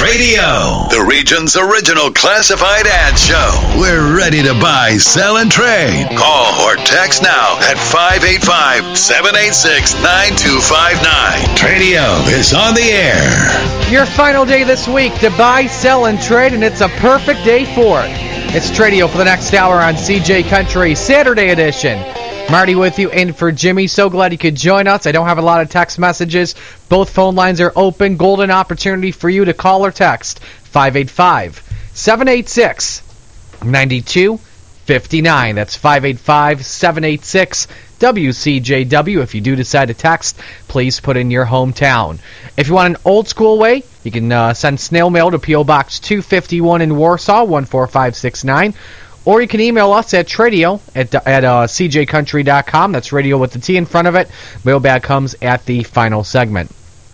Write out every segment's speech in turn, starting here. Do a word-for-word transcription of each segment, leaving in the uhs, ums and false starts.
Tradio, the region's original classified ad show. We're ready to buy, sell, and trade. Call or text now at five eight five, seven eight six, nine two five nine. Tradio is on the air. Your final day this week to buy, sell, and trade, and it's a perfect day for it. It's Tradio for the next hour on C J Country, Saturday edition. Marty with you in for Jimmy. So glad you could join us. I don't have a lot of text messages. Both phone lines are open. Golden opportunity for you to call or text five eight five, seven eight six, nine two five nine. That's five eight five, seven eight six, W C J W. If you do decide to text, please put in your hometown. If you want an old school way, you can uh, send snail mail to P O Box two fifty-one in Warsaw, one four five six nine. Or you can email us at Tradio at, at uh, c j country dot com. That's radio with the T in front of it. Mailbag comes at the final segment.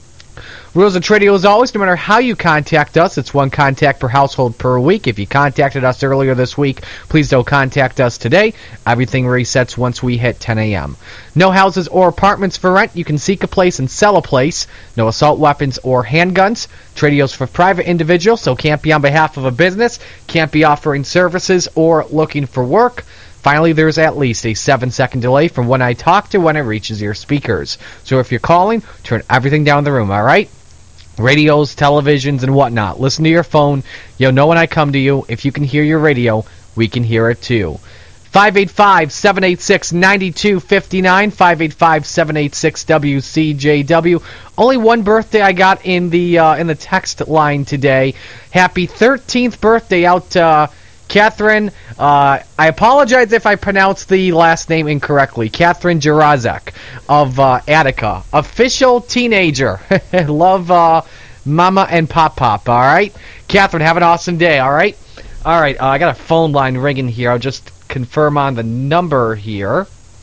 Rules of Tradio as always, no matter how you contact us, it's one contact per household per week. If you contacted us earlier this week, please don't contact us today. Everything resets once we hit ten a.m. No houses or apartments for rent. You can seek a place and sell a place. No assault weapons or handguns. Tradio's for private individuals, so can't be on behalf of a business, can't be offering services or looking for work. Finally, there's at least a seven-second delay from when I talk to when it reaches your speakers. So if you're calling, turn everything down in the room, all right? Radios, televisions, and whatnot. Listen to your phone. You'll know when I come to you. If you can hear your radio, we can hear it too. five eight five, seven eight six, nine two five nine, five eight five, seven eight six, W C J W. Only one birthday I got in the uh, in the text line today. Happy thirteenth birthday out to uh, Catherine. Uh, I apologize if I pronounced the last name incorrectly. Catherine Jarazek of uh, Attica. Official teenager. Love uh, Mama and Pop Pop, all right? Catherine, have an awesome day, all right? All right, uh, I got a phone line ringing here. I'll just confirm on the number here,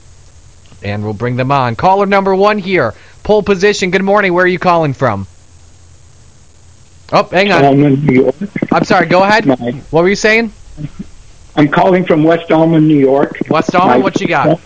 and we'll bring them on. Caller number one here. Pole position. Good morning. Where are you calling from? Oh, hang on. Almond, New York. I'm sorry. Go ahead. My, what were you saying? I'm calling from West Almond, New York. West Almond, what you got?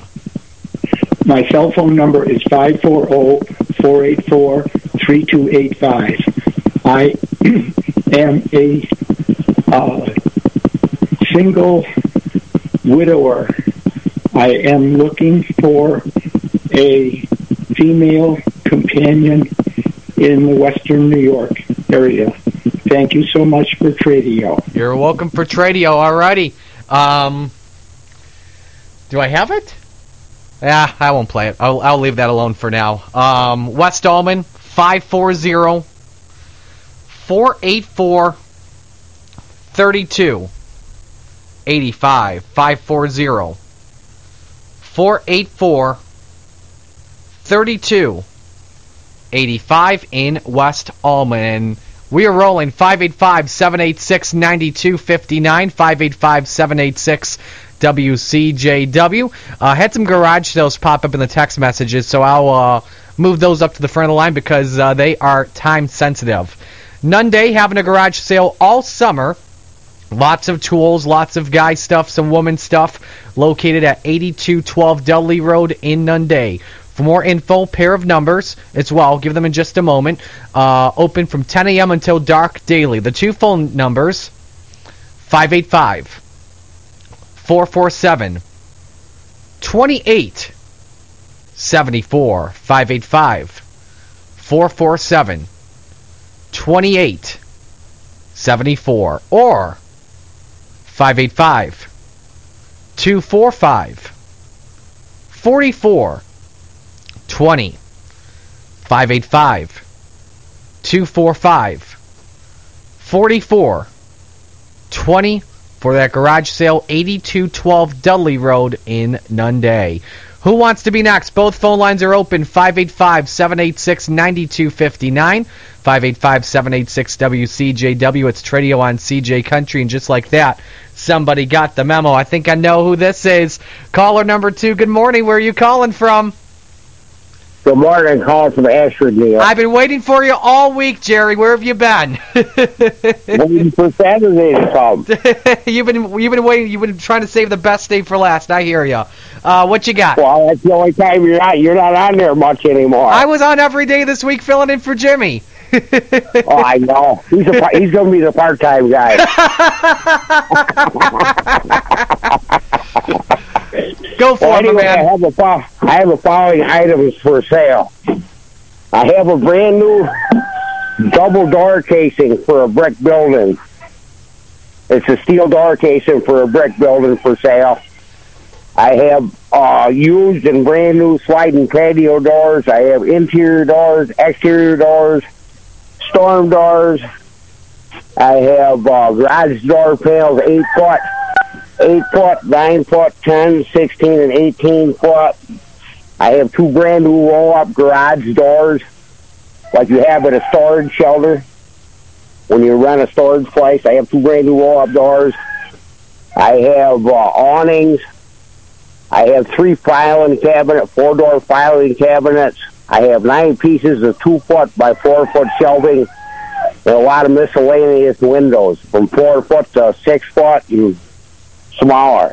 My cell phone number is five four zero, four eight four, three two eight five. I am a uh, single widower. I am looking for a female companion in the Western New York area. Thank you so much for Tradio. You're welcome for Tradio. Alrighty. Um, do I have it? Yeah, I won't play it. I'll, I'll leave that alone for now. Um, West Almond, five four zero, four eight four, three two eight five. five four zero, four eight four, three two eight five in West Almond. We are rolling five eight five, seven eight six, nine two five nine, five eight five, seven eight six, W C J W. I uh, had some garage sales pop up in the text messages, so I'll uh, move those up to the front of the line because uh, they are time sensitive. Nunday having a garage sale all summer. Lots of tools, lots of guy stuff, some woman stuff, located at eighty-two twelve Dudley Road in Nunday. For more info, pair of numbers as well. I'll give them in just a moment. Uh, open from ten a.m. until dark daily. The two phone numbers, five eight five, four four seven, two eight seven four. five eight five, four four seven, two eight seven four. Or five eight five, two four five, four four twenty. five eight five, two four five, four four twenty for that garage sale, eighty-two twelve Dudley Road in Nunday. Who wants to be next? Both phone lines are open. five eight five, seven eight six, nine two five nine, five eight five, seven eight six, W C J W. It's Tradio on C J Country, and just like that, somebody got the memo. I think I know who this is. Caller number two, good morning. Where are you calling from? Good morning. Calling from Ashford, New York. I've been waiting for you all week, Jerry. Where have you been? Waiting for Saturday to come. you've been you've been waiting. You've been trying to save the best day for last. I hear you. Uh, what you got? Well, that's the only time you're not you're not on there much anymore. I was on every day this week, filling in for Jimmy. Oh, I know. He's a par- he's going to be the part-time guy. Go for well, it, anyway, man. I have, a fo- I have the following items for sale. I have a brand new double door casing for a brick building. It's a steel door casing for a brick building for sale. I have uh, used and brand new sliding patio doors. I have interior doors, exterior doors, storm doors. I have uh, garage door panels, eight foot, eight foot, nine foot, ten, sixteen, and eighteen foot. I have two brand new roll-up garage doors, like you have at a storage shelter. When you rent a storage place, I have two brand new roll-up doors. I have uh, awnings. I have three filing cabinets, four-door filing cabinets. I have nine pieces of two-foot by four-foot shelving and a lot of miscellaneous windows from four foot to six foot and smaller.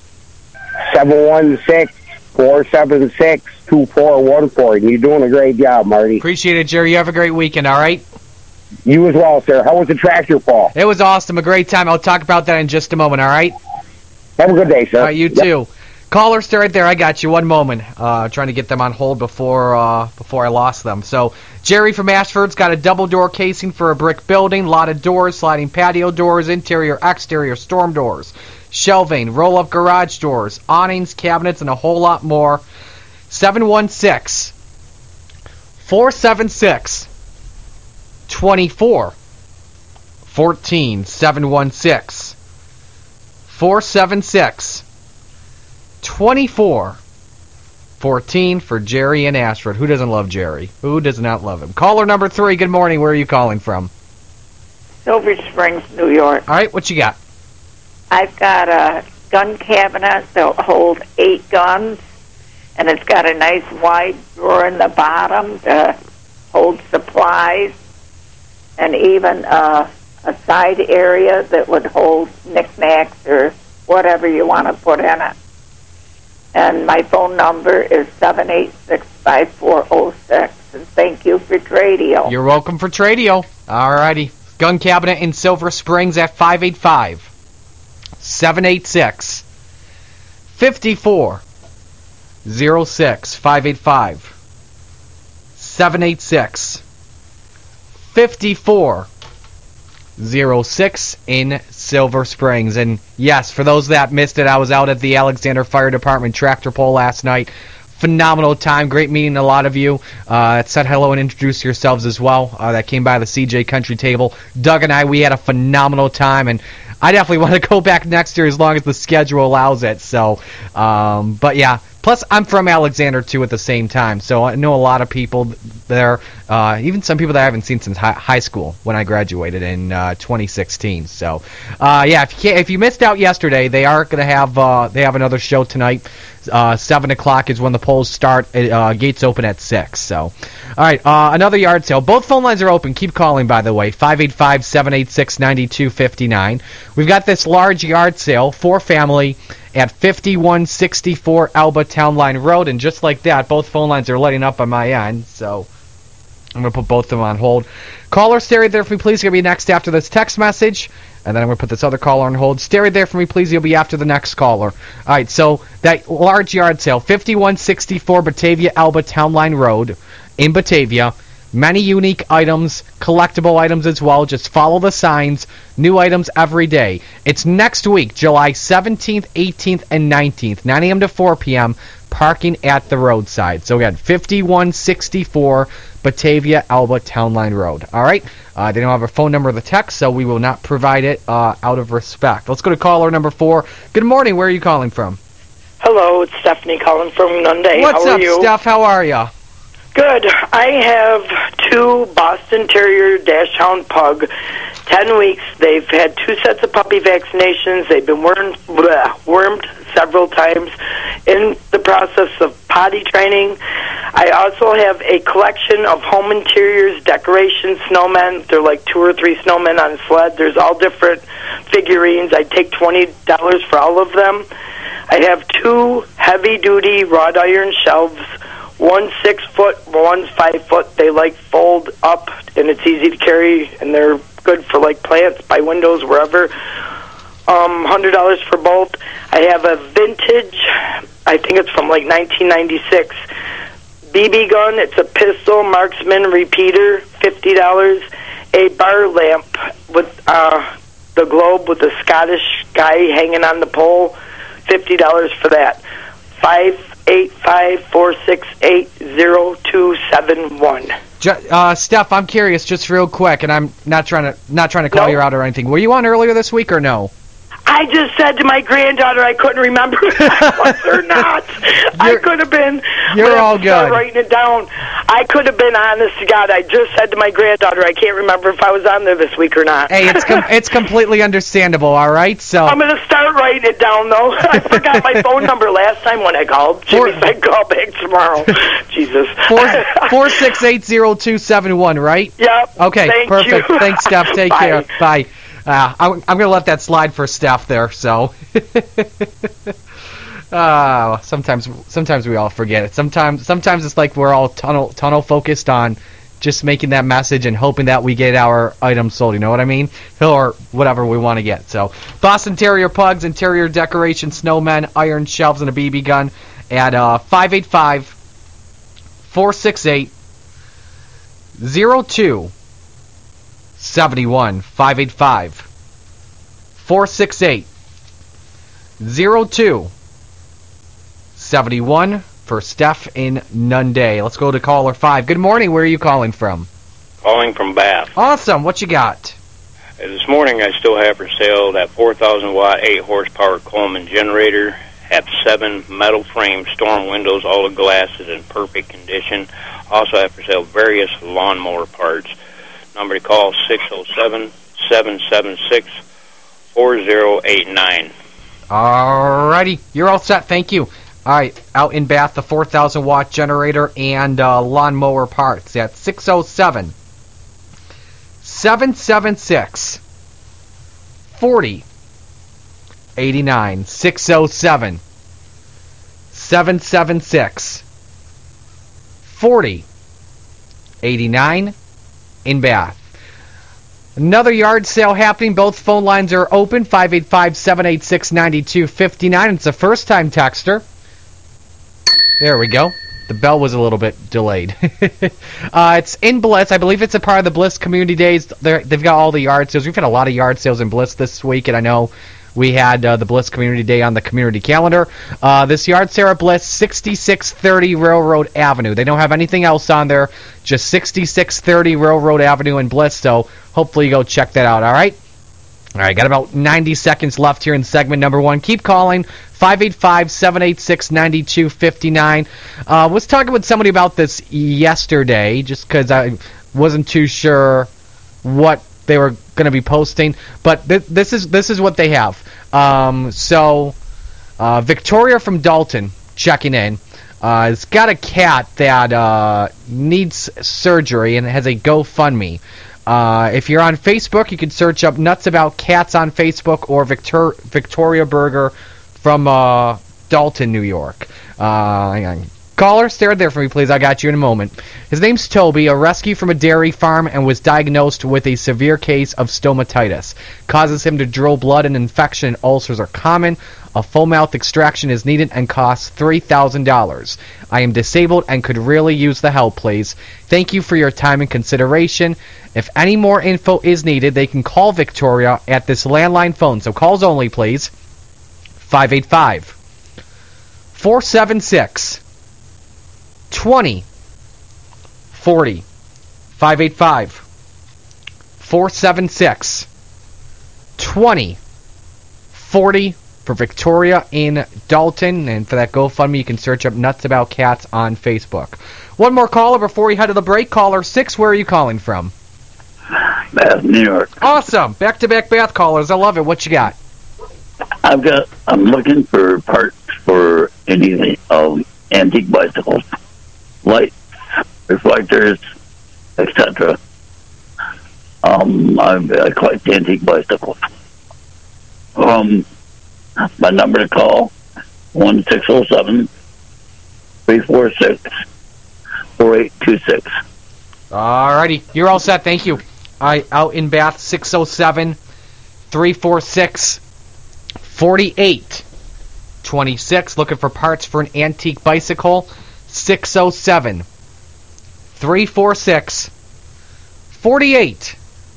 seven one six, four seven six, two four one four. You're doing a great job, Marty. Appreciate it, Jerry. You have a great weekend, all right? You as well, sir. How was the tractor fall? It was awesome. A great time. I'll talk about that in just a moment, all right? Have a good day, sir. All right, you Yep. too. Caller, stay right there. I got you. One moment. Uh, trying to get them on hold before uh, before I lost them. So, Jerry from Ashford's got a double door casing for a brick building, a lot of doors, sliding patio doors, interior, exterior, storm doors, shelving, roll-up garage doors, awnings, cabinets, and a whole lot more. seven one six, four seven six, two four one four. seven one six, four seven six, twenty-four fourteen for Jerry and Ashford. Who doesn't love Jerry? Who does not love him? Caller number three, good morning. Where are you calling from? Silver Springs, New York. All right, what you got? I've got a gun cabinet that'll hold eight guns, and it's got a nice wide drawer in the bottom to hold supplies, and even uh, a side area that would hold knickknacks or whatever you want to put in it. And my phone number is seven eight six, five four zero six. And thank you for Tradio. You're welcome for Tradio. All righty. Gun cabinet in Silver Springs at five eight five, seven eight six, five four zero six. five eight five, seven eight six, five four zero six in Silver Springs. And yes, for those that missed it, I was out at the Alexander Fire Department tractor pull last night. Phenomenal time. Great meeting a lot of you. Uh, said hello and introduce yourselves as well. Uh, that came by the C J Country table. Doug and I, we had a phenomenal time, and I definitely want to go back next year as long as the schedule allows it. So, um, but yeah. Plus, I'm from Alexander, too, at the same time, so I know a lot of people there, uh, even some people that I haven't seen since hi- high school when I graduated in uh, twenty sixteen. So, uh, yeah, if you, can't, if you missed out yesterday, they are going to have uh, they have another show tonight. Uh, seven o'clock is when the polls start. Uh, gates open at six. So, all right, uh, another yard sale. Both phone lines are open. Keep calling, by the way, five eight five, seven eight six, nine two five nine. We've got this large yard sale for family at fifty-one sixty-four Alba Town Line Road, and just like that, both phone lines are lighting up on my end, so I'm going to put both of them on hold. Caller, stay right there for me, please. You're going to be next after this text message, and then I'm going to put this other caller on hold. Stay right there for me, please. You'll be after the next caller. All right, so that large yard sale, fifty-one sixty-four Batavia Alba Town Line Road in Batavia. Many unique items, collectible items as well. Just follow the signs. New items every day. It's next week, July seventeenth, eighteenth, and nineteenth, nine a.m. to four p.m., parking at the roadside. So again, fifty-one sixty-four Batavia Alba Town Line Road. All right? Uh, they don't have a phone number or the text, so we will not provide it uh, out of respect. Let's go to caller number four. Good morning. Where are you calling from? Hello, it's Stephanie calling from Nunday. What's How are up, you? Steph? How are you? Good. I have two Boston Terrier Dachshund Pug, ten weeks. They've had two sets of puppy vaccinations. They've been wormed, bleh, wormed several times in the process of potty training. I also have a collection of home interiors, decoration snowmen. They're like two or three snowmen on a sled. There's all different figurines. I take twenty dollars for all of them. I have two heavy-duty wrought iron shelves, One's six foot, one's five foot. They like fold up, and it's easy to carry, and they're good for like plants by windows wherever. Um, hundred dollars for both. I have a vintage. I think it's from like nineteen ninety-six. B B gun. It's a pistol marksman repeater. Fifty dollars. A bar lamp with uh, the globe with the Scottish guy hanging on the pole. Fifty dollars for that. Five eight five four six eight zero two seven one. Uh, Steph, I'm curious, just real quick, and I'm not trying to not trying to call No. you out or anything. Were you on earlier this week or no? I just said to my granddaughter I couldn't remember if I was or not. I You're- could have been. you're but I all start good. writing it down. I could have been, honest to God. I just said to my granddaughter I can't remember if I was on there this week or not. Hey, it's com- it's completely understandable. All right, so I'm going to start writing it down, though. I forgot my phone number last time when I called. Jimmy Four- said call back tomorrow. Jesus. four four six eight zero two seven one. Right? Yep. Okay, Thank perfect. you. Thanks, Steph. Take Bye. care. Bye. Uh, I'm, I'm going to let that slide for Steph there. So, uh, sometimes sometimes we all forget it. Sometimes sometimes it's like we're all tunnel tunnel focused on just making that message and hoping that we get our item sold. You know what I mean? Or whatever we want to get. So, Boston Terrier Pugs, interior decoration, snowmen, iron shelves, and a B B gun at uh, five eight five, four six eight, zero two seventy-one. five eight five, four six eight, zero two seventy-one for Steph in Nunday. Let's go to caller five. Good morning. Where are you calling from? Calling from Bath. Awesome. What you got? Uh, This morning I still have for sale that four thousand watt, eight horsepower Coleman generator. Have seven metal frame storm windows, all the glass is in perfect condition. Also have for sale various lawnmower parts. Number to call six oh seven, seven seven six, four oh eight nine. Alrighty. You're all set. Thank you. All right. Out in Bath, the four thousand watt generator and uh, lawnmower parts at six oh seven, seven seven six, four oh eight nine. six oh seven, seven seven six, four oh eight nine in Bath. Another yard sale happening. Both phone lines are open. five eight five, seven eight six, nine two five nine. It's a first-time texter. There we go. The bell was a little bit delayed. uh, it's in Bliss. I believe it's a part of the Bliss Community Days. They're, they've got all the yard sales. We've had a lot of yard sales in Bliss this week, and I know we had uh, the Bliss Community Day on the community calendar. Uh, this yard sale at Bliss, sixty-six thirty Railroad Avenue. They don't have anything else on there, just sixty-six thirty Railroad Avenue in Bliss, so hopefully you go check that out, all right? All right, got about ninety seconds left here in segment number one. Keep calling, five eight five, seven eight six, nine two five nine. Uh, was talking with somebody about this yesterday, just because I wasn't too sure what they were going to be posting, but th- this is this is what they have. Um, so, uh, Victoria from Dalton checking in. Uh, has got a cat that uh, needs surgery and has a GoFundMe. Uh, if you're on Facebook, you can search up Nuts About Cats on Facebook or Victor- Victoria Berger from uh, Dalton, New York. Uh, hang on. Caller, stay right there for me, please. I got you in a moment. His name's Toby, a rescue from a dairy farm, and was diagnosed with a severe case of stomatitis. Causes him to drool blood, and infection and ulcers are common. A full mouth extraction is needed and costs three thousand dollars. I am disabled and could really use the help, please. Thank you for your time and consideration. If any more info is needed, they can call Victoria at this landline phone. So calls only, please. five eight five, four seven six, two oh four oh. five eight five, four seven six, two oh four oh for Victoria in Dalton. And for that GoFundMe, you can search up Nuts About Cats on Facebook. One more caller before we head to the break. Caller six, where are you calling from? Bath, New York. Awesome. Back-to-back Bath callers. I love it. What you got? I've got. I'm looking for parts for any um, antique bicycles, lights, reflectors, et cetera. Um, I, I collect antique bicycles. Um, my number to call one six zero seven three four six four eight two six. All righty. You're all set. Thank you. All right, out in Bath, six oh seven, three four six, four eight two six. Looking for parts for an antique bicycle, six oh seven, three four six, four eight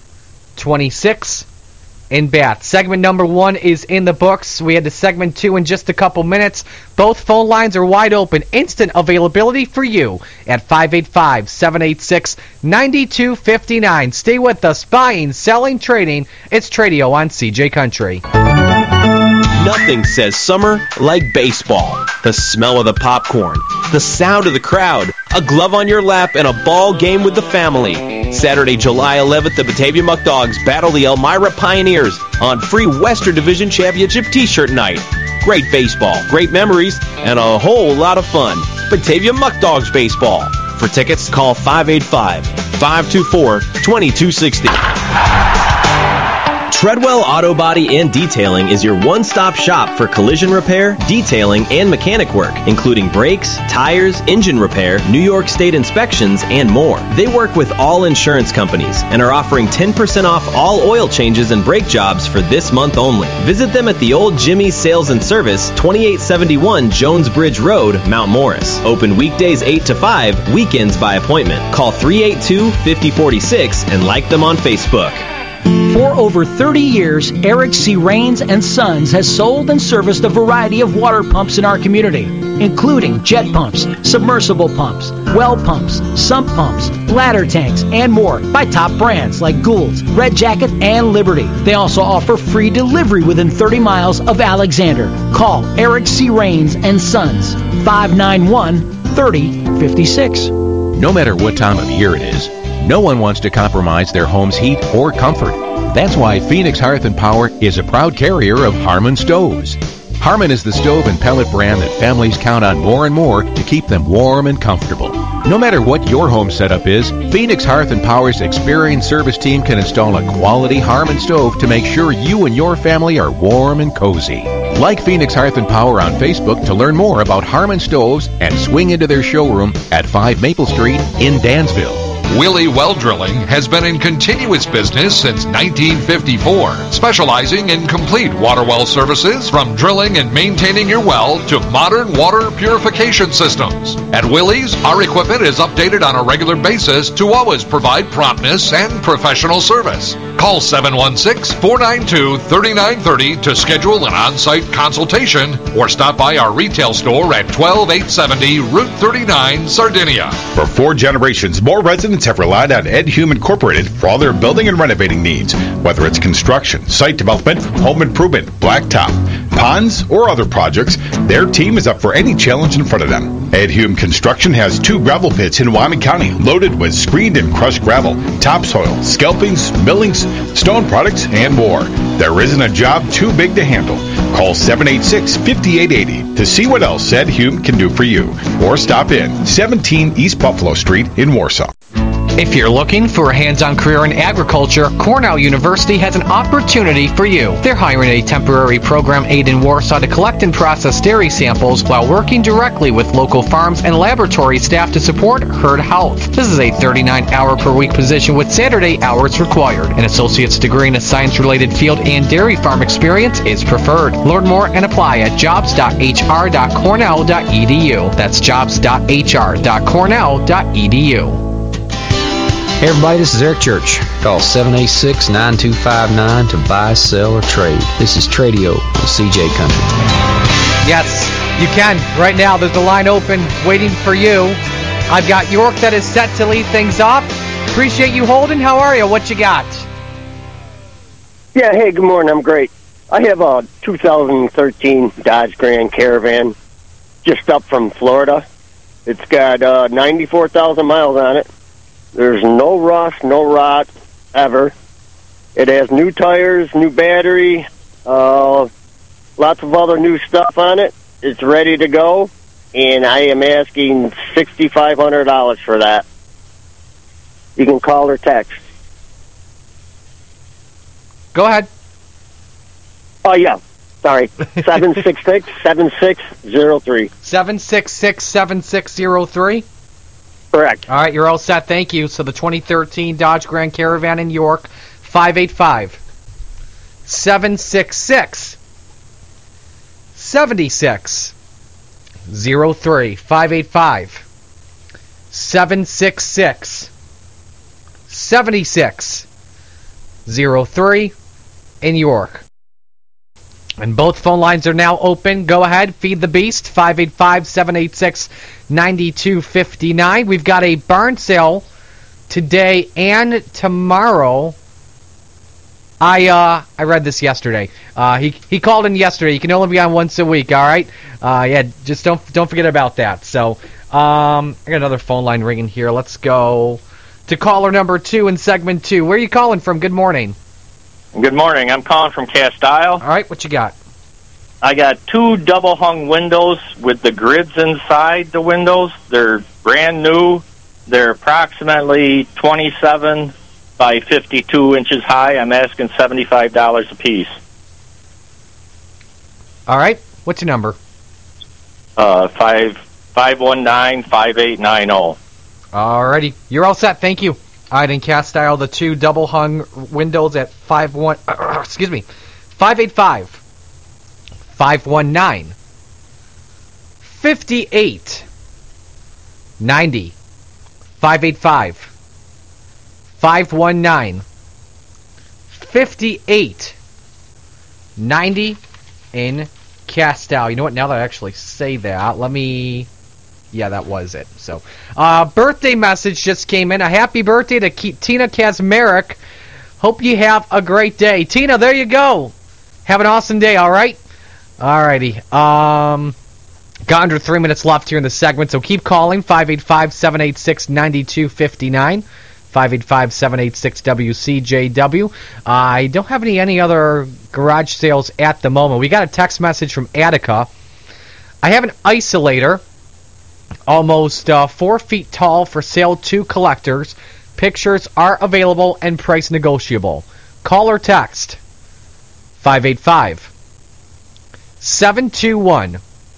two six in Bath. Segment number one is in the books. We had the segment two in just a couple minutes. Both phone lines are wide open. Instant availability for you at five eight five, seven eight six, nine two five nine. Stay with us. Buying, selling, trading. It's Tradio on C J Country. Nothing says summer like baseball. The smell of the popcorn, the sound of the crowd, a glove on your lap, and a ball game with the family. Saturday, July eleventh, the Batavia Muck Dogs battle the Elmira Pioneers on free Western Division Championship T-shirt night. Great baseball, great memories, and a whole lot of fun. Batavia Muck Dogs Baseball. For tickets, call five eight five, five two four, two two six zero. Treadwell Auto Body and Detailing is your one-stop shop for collision repair, detailing, and mechanic work, including brakes, tires, engine repair, New York State inspections, and more. They work with all insurance companies and are offering ten percent off all oil changes and brake jobs for this month only. Visit them at the Old Jimmy's Sales and Service, twenty-eight seventy-one Jones Bridge Road, Mount Morris. Open weekdays eight to five, weekends by appointment. Call three eight two, five oh four six and like them on Facebook. For over thirty years, Eric C. Rains and Sons has sold and serviced a variety of water pumps in our community, including jet pumps, submersible pumps, well pumps, sump pumps, ladder tanks, and more by top brands like Gould's, Red Jacket, and Liberty. They also offer free delivery within thirty miles of Alexander. Call Eric C. Rains and Sons, five nine one, three oh five six. No matter what time of year it is, no one wants to compromise their home's heat or comfort. That's why Phoenix Hearth and Power is a proud carrier of Harmon stoves. Harmon is the stove and pellet brand that families count on more and more to keep them warm and comfortable. No matter what your home setup is, Phoenix Hearth and Power's experienced service team can install a quality Harmon stove to make sure you and your family are warm and cozy. Like Phoenix Hearth and Power on Facebook to learn more about Harmon stoves and swing into their showroom at five Maple Street in Dansville. Willie Well Drilling has been in continuous business since nineteen fifty-four, specializing in complete water well services from drilling and maintaining your well to modern water purification systems. At Willie's, our equipment is updated on a regular basis to always provide promptness and professional service. Call seven one six, four nine two, three nine three zero to schedule an on-site consultation or stop by our retail store at twelve eight seventy Route thirty-nine, Sardinia. For four generations, more residents have relied on Ed Hume Incorporated for all their building and renovating needs, whether it's construction, site development, home improvement, blacktop, ponds, or other projects. Their team is up for any challenge in front of them. Ed Hume Construction has two gravel pits in Wyoming County loaded with screened and crushed gravel, topsoil, scalpings, millings, stone products, and more. There isn't a job too big to handle. Call seven eight six, five eight eight zero to see what else Ed Hume can do for you. Or stop in seventeen East Buffalo Street in Warsaw. If you're looking for a hands-on career in agriculture, Cornell University has an opportunity for you. They're hiring a temporary program aide in Warsaw to collect and process dairy samples while working directly with local farms and laboratory staff to support herd health. This is a thirty-nine hour per week position with Saturday hours required. An associate's degree in a science-related field and dairy farm experience is preferred. Learn more and apply at jobs dot h r dot cornell dot e d u. That's jobs dot h r dot cornell dot e d u. Hey everybody, this is Eric Church. Call seven eight six, nine two five nine to buy, sell, or trade. This is Tradio on C J Country. Yes, you can. Right now, there's a line open waiting for you. I've got York that is set to lead things off. Appreciate you holding. How are you? What you got? Yeah, hey, good morning. I'm great. I have a two thousand thirteen Dodge Grand Caravan just up from Florida. It's got uh, ninety-four thousand miles on it. There's no rust, no rot, ever. It has new tires, new battery, uh, lots of other new stuff on it. It's ready to go, and I am asking six thousand five hundred dollars for that. You can call or text. Go ahead. Oh, yeah. Sorry. seven six six, seven six zero three. seven six six, seven six zero three? Correct. All right, you're all set. Thank you. So the twenty thirteen Dodge Grand Caravan in York, five eight five, seven six six, seven six zero three. five eight five, seven six six, seven six zero three in York. And both phone lines are now open. Go ahead, feed the beast, five eight five, seven eight six, nine two five nine. We've got a barn sale today and tomorrow. I uh, I read this yesterday. Uh, he he called in yesterday. You can only be on once a week, all right? Uh, yeah, just don't don't forget about that. So um, I got another phone line ringing here. Let's go to caller number two in segment two. Where are you calling from? Good morning. Good morning. I'm calling from Cast Isle. All right, what you got? I got two double-hung windows with the grids inside the windows. They're brand new. They're approximately twenty-seven by fifty-two inches high. I'm asking seventy-five dollars a piece. All right, what's your number? Uh, five five one nine five eight nine zero. All righty, you're all set. Thank you. All right, in cast style, the two double hung windows at five one. Uh, excuse me, five eight five, five one nine, fifty eight ninety. Five eight five, five one nine, fifty eight ninety in cast style. You know what? Now that I actually say that, let me. Yeah, that was it. So, uh, birthday message just came in. A happy birthday to Ke- Tina Kazmarek. Hope you have a great day. Tina, there you go. Have an awesome day, all right? All righty. Um, got under three minutes left here in the segment, so keep calling. five eight five, seven eight six, nine two five nine. five eight five, seven eight six, W C J W. Uh, I don't have any, any other garage sales at the moment. We got a text message from Attica. I have an isolator. Almost uh, four feet tall for sale to collectors. Pictures are available and price negotiable. Call or text five eight five, seven two one,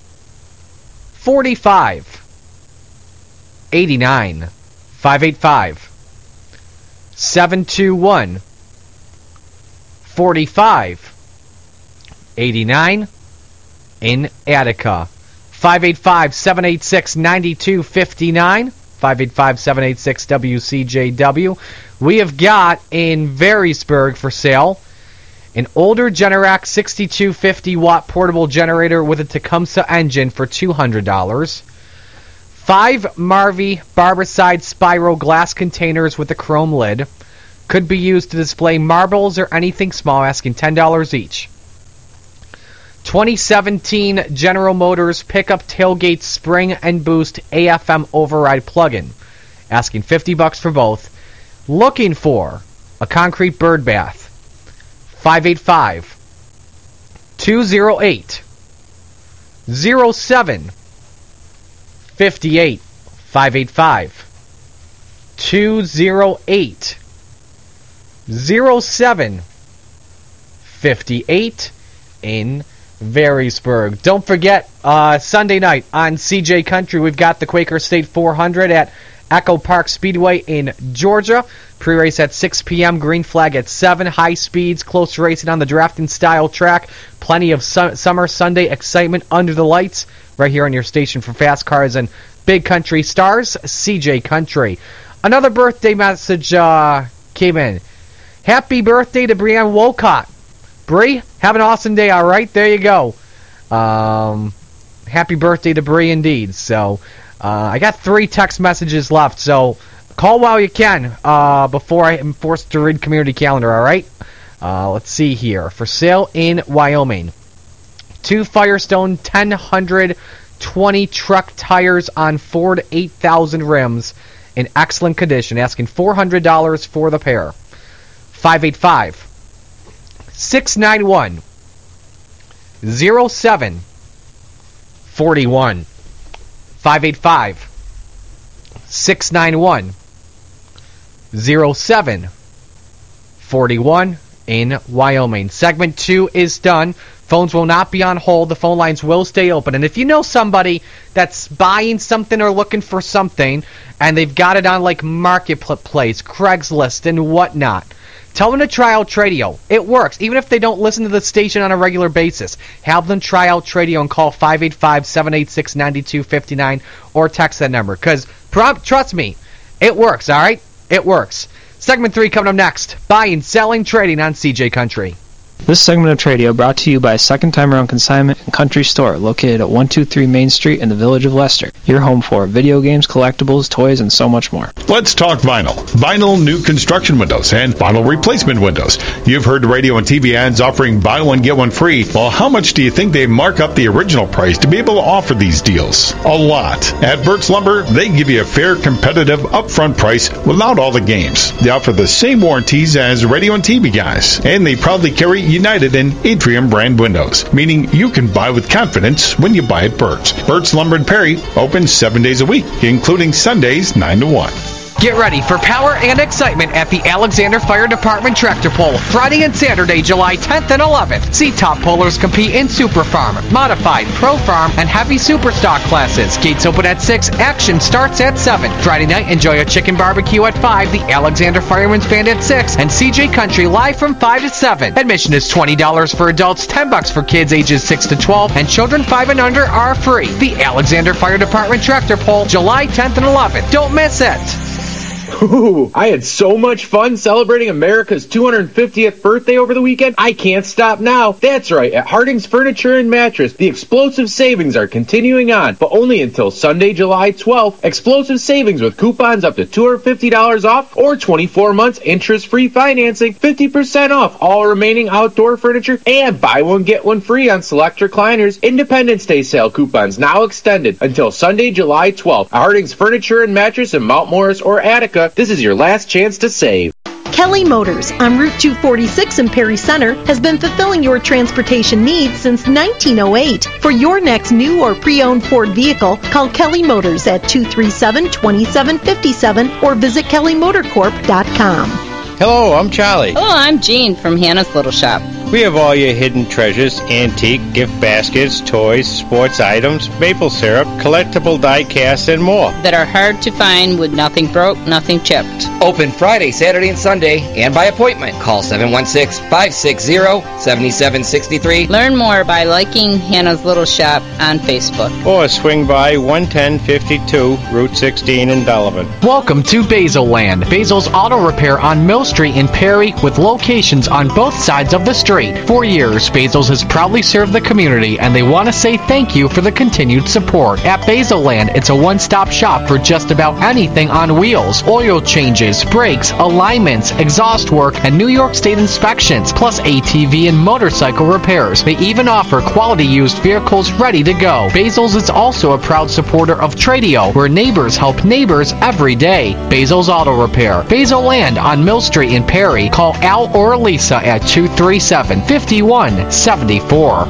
four five eight nine. five eight five, seven two one, four five eight nine in Attica. five eight five, seven eight six, nine two five nine. five eight five, seven eight six, W C J W. We have got in Varysburg for sale an older Generac sixty-two fifty watt portable generator with a Tecumseh engine for two hundred dollars. Five Marvy Barbicide Spyro glass containers with a chrome lid. Could be used to display marbles or anything small, asking ten dollars each. twenty seventeen General Motors pickup tailgate spring and boost A F M override plug-in, asking fifty bucks for both. Looking for a concrete bird bath. five eight five, two oh eight, oh seven five eight. five eight five, two oh eight, oh seven five eight in Varysburg. Don't forget, uh, Sunday night on C J Country, we've got the Quaker State four hundred at Echo Park Speedway in Georgia. Pre-race at six p.m., green flag at seven. High speeds, close racing on the drafting style track. Plenty of su- summer Sunday excitement under the lights right here on your station for fast cars and big country stars, C J Country. Another birthday message uh, came in. Happy birthday to Brianne Wolcott. Bree, have an awesome day, all right? There you go. Um, happy birthday to Bree indeed. So, uh, I got three text messages left, so call while you can uh, before I am forced to read community calendar, all right? Uh, let's see here. For sale in Wyoming. Two Firestone ten twenty truck tires on Ford eight thousand rims in excellent condition, asking four hundred dollars for the pair. five eight five, six nine one, oh seven four one. five eight five, six nine one, oh seven four one in Wyoming. Segment two is done. Phones will not be on hold. The phone lines will stay open. And if you know somebody that's buying something or looking for something, and they've got it on like Marketplace, Craigslist, and whatnot, tell them to try out Tradio. It works. Even if they don't listen to the station on a regular basis, have them try out Tradio and call five eight five, seven eight six, nine two five nine or text that number. Because, trust me, it works, all right? It works. Segment three coming up next. Buying, selling, trading on C J Country. This segment of Tradio brought to you by Second Time Around Consignment and Country Store, located at one two three Main Street in the village of Leicester. Your home for video games, collectibles, toys, and so much more. Let's talk vinyl. Vinyl new construction windows and vinyl replacement windows. You've heard the radio and T V ads offering buy one, get one free. Well, how much do you think they mark up the original price to be able to offer these deals? A lot. At Burt's Lumber, they give you a fair, competitive, upfront price without all the games. They offer the same warranties as radio and T V guys, and they proudly carry United and Atrium brand windows, meaning you can buy with confidence when you buy at Burt's. Burt's Lumber and Perry open seven days a week, including Sundays nine to one. Get ready for power and excitement at the Alexander Fire Department Tractor Pull, Friday and Saturday, July tenth and eleventh. See top pullers compete in Super Farm, Modified, Pro Farm, and Heavy Superstock classes. Gates open at six, action starts at seven. Friday night, enjoy a chicken barbecue at five, the Alexander Fireman's Band at six, and C J Country live from five to seven. Admission is twenty dollars for adults, ten bucks for kids ages six to twelve, and children five and under are free. The Alexander Fire Department Tractor Pull, July tenth and eleventh. Don't miss it. Ooh, I had so much fun celebrating America's two hundred fiftieth birthday over the weekend, I can't stop now. That's right, at Harding's Furniture and Mattress, the explosive savings are continuing on, but only until Sunday, July twelfth. Explosive savings with coupons up to two hundred fifty dollars off or twenty-four months interest-free financing, fifty percent off all remaining outdoor furniture, and buy one, get one free on select recliners. Independence Day sale coupons now extended until Sunday, July twelfth. At Harding's Furniture and Mattress in Mount Morris or Attica, this is your last chance to save. Kelly Motors on Route two forty-six in Perry Center has been fulfilling your transportation needs since nineteen oh eight. For your next new or pre-owned Ford vehicle, call Kelly Motors at two three seven, two seven five seven or visit kelly motor corp dot com. Hello, I'm Charlie. Hello, I'm Jean from Hannah's Little Shop. We have all your hidden treasures, antique, gift baskets, toys, sports items, maple syrup, collectible die casts, and more. That are hard to find with nothing broke, nothing chipped. Open Friday, Saturday, and Sunday, and by appointment. Call seven one six, five six zero, seven seven six three. Learn more by liking Hannah's Little Shop on Facebook. Or swing by one ten fifty-two Route sixteen in Delavan. Welcome to Basil Land. Basil's Auto Repair on Mill Street in Perry with locations on both sides of the street. For years, Basil's has proudly served the community, and they want to say thank you for the continued support. At Basil Land, it's a one-stop shop for just about anything on wheels, oil changes, brakes, alignments, exhaust work, and New York State inspections, plus A T V and motorcycle repairs. They even offer quality used vehicles ready to go. Basil's is also a proud supporter of Tradio, where neighbors help neighbors every day. Basil's Auto Repair. Basil Land on Mill Street in Perry. Call Al or Lisa at two three seven, five one seven four.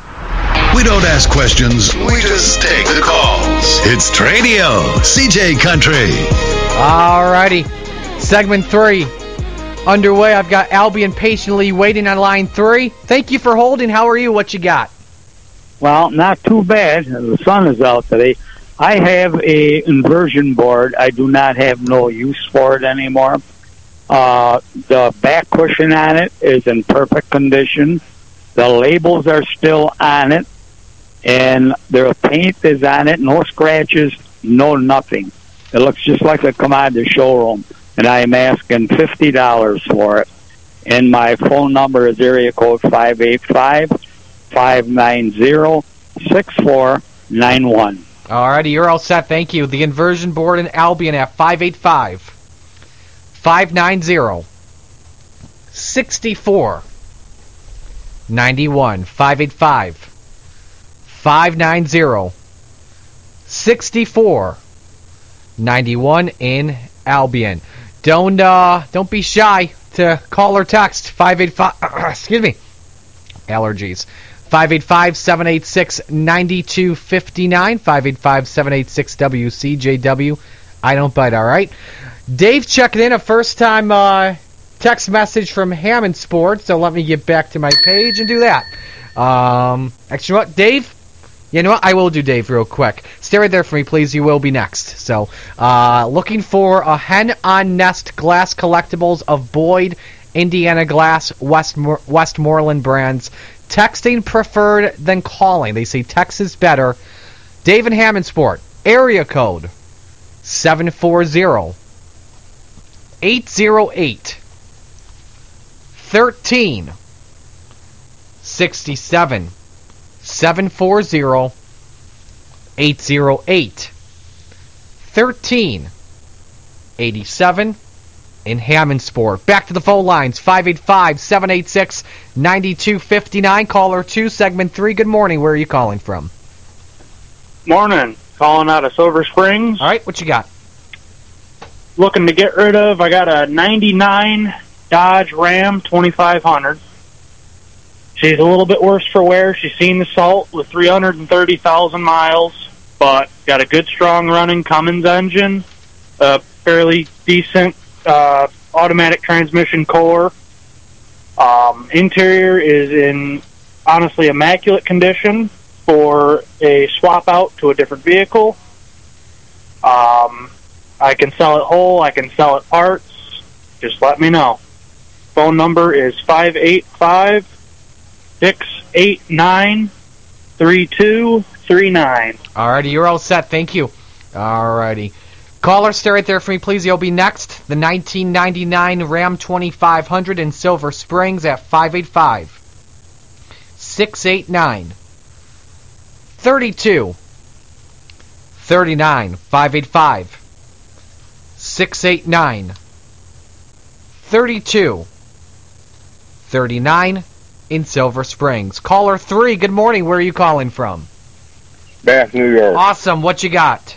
We don't ask questions, we just take the calls. It's Tradio, C J Country. Alrighty, segment three underway. I've got Albion patiently waiting on line three. Thank you for holding. How are you? What you got? Well, not too bad. The sun is out today. I have a inversion board. I do not have no use for it anymore. Uh, the back cushion on it is in perfect condition. The labels are still on it, and their paint is on it. No scratches, no nothing. It looks just like it come out of the showroom, and I am asking fifty dollars for it. And my phone number is area code five eight five, five nine zero, six four nine one. Alrighty, you're all set. Thank you. The inversion board in Albion at five eight five, five nine zero, six four nine one. five eight five, five nine zero, six four nine one in Albion. Don't uh, don't be shy to call or text five eight five. Excuse me, allergies. five eight five, seven eight six, nine two five nine. five eight five, seven eight six, W C J W. I don't bite. All right. Dave checking in, a first-time uh, text message from Hammond Sports, so let me get back to my page and do that. Um, actually, you know what, Dave? You know what? I will do Dave real quick. Stay right there for me, please. You will be next. So, uh, looking for a hen on nest glass collectibles of Boyd, Indiana Glass, Westmor- Westmoreland brands. Texting preferred than calling. They say text is better. Dave and Hammondsport. Area code seven four zero, eight zero eight, one three six seven. seven four zero, eight zero eight, one three eight seven in Hammondsport. Back to the phone lines, five eight five, seven eight six, nine two five nine. Caller two, segment three. Good morning. Where are you calling from? Morning. Calling out of Silver Springs. All right, what you got? Looking to get rid of, I got a ninety-nine Dodge Ram twenty-five hundred. She's a little bit worse for wear. She's seen the salt with three hundred thirty thousand miles, but got a good, strong running Cummins engine, a fairly decent uh, automatic transmission core. Um, interior is in, honestly, immaculate condition for a swap out to a different vehicle. Um, I can sell it whole. I can sell it parts. Just let me know. Phone number is five eight five, six eight nine, three two three nine. Alrighty, you're all set. Thank you. Alrighty. Caller, stay right there for me, please. You'll be next. The nineteen ninety-nine Ram twenty-five hundred in Silver Springs at five eight five, six eight nine, three two three nine. five eight five, six eight nine, three two three nine in Silver Springs. Caller three, good morning. Where are you calling from? Bath, New York. Awesome. What you got?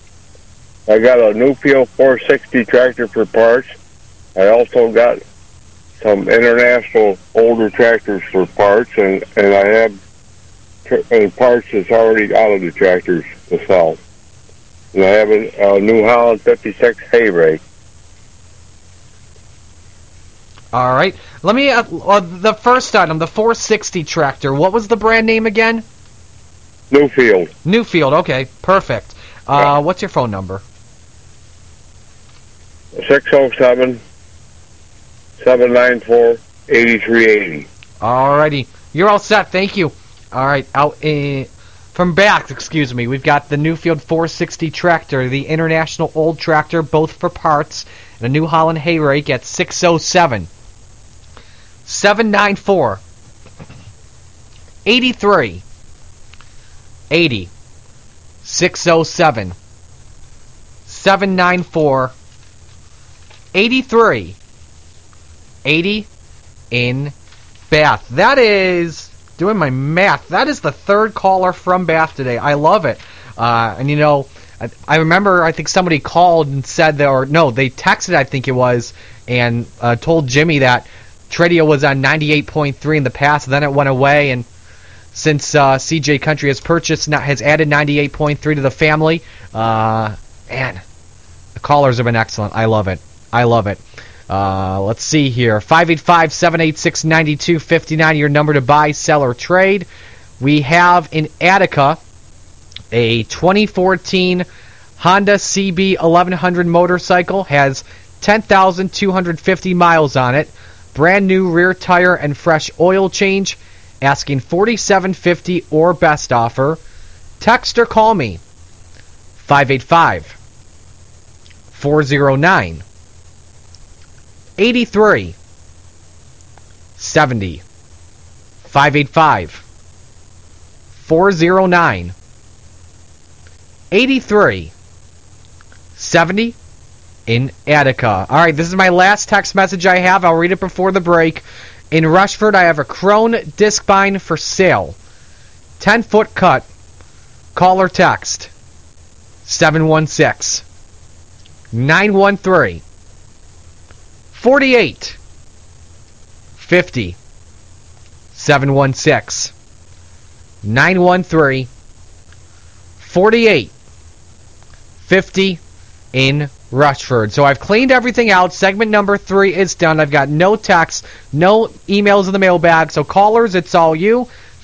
I got a Newfield four sixty tractor for parts. I also got some international older tractors for parts, and, and I have tr- uh, parts that's already out of the tractors to sell. And I have a, a New Holland fifty-six hay rake. All right. Let me, uh, uh, the first item, the four sixty tractor, what was the brand name again? Newfield. Newfield, okay. Perfect. Uh, yeah. What's your phone number? six oh seven, seven nine four, eight three eight oh. All righty. You're all set. Thank you. All right. Out in, from back, excuse me, we've got the Newfield four sixty tractor, the International Old Tractor, both for parts, and a New Holland hay rake at six oh seven, seven nine four, eight three eight oh. six oh seven, seven nine four, eight three eight oh in Bath. That is, doing my math, that is the third caller from Bath today. I love it. Uh, and, you know, I, I remember, I think somebody called and said that, or no, they texted, I think it was, and uh, told Jimmy that Tradio was on ninety-eight point three in the past, then it went away, and since uh, C J Country has purchased, has added ninety-eight point three to the family, uh, man, the callers have been excellent. I love it. I love it. Uh, let's see here. five eight five, seven eight six, nine two five nine, your number to buy, sell, or trade. We have in Attica a twenty fourteen Honda C B eleven hundred motorcycle, has ten thousand two hundred fifty miles on it, brand new rear tire and fresh oil change, asking forty-seven fifty or best offer. Text or call me, five eight five, four oh nine, eight three seven oh. five eight five, four oh nine, eight three seven oh in Attica. All right, this is my last text message I have. I'll read it before the break. In Rushford, I have a Krone disc bind for sale. ten foot cut. Call or text seven one six, nine one three, four eight five oh. seven one six, nine one three, four eight five oh in Rushford. So I've cleaned everything out. Segment number three is done. I've got no texts, no emails in the mailbag. So callers, it's all you.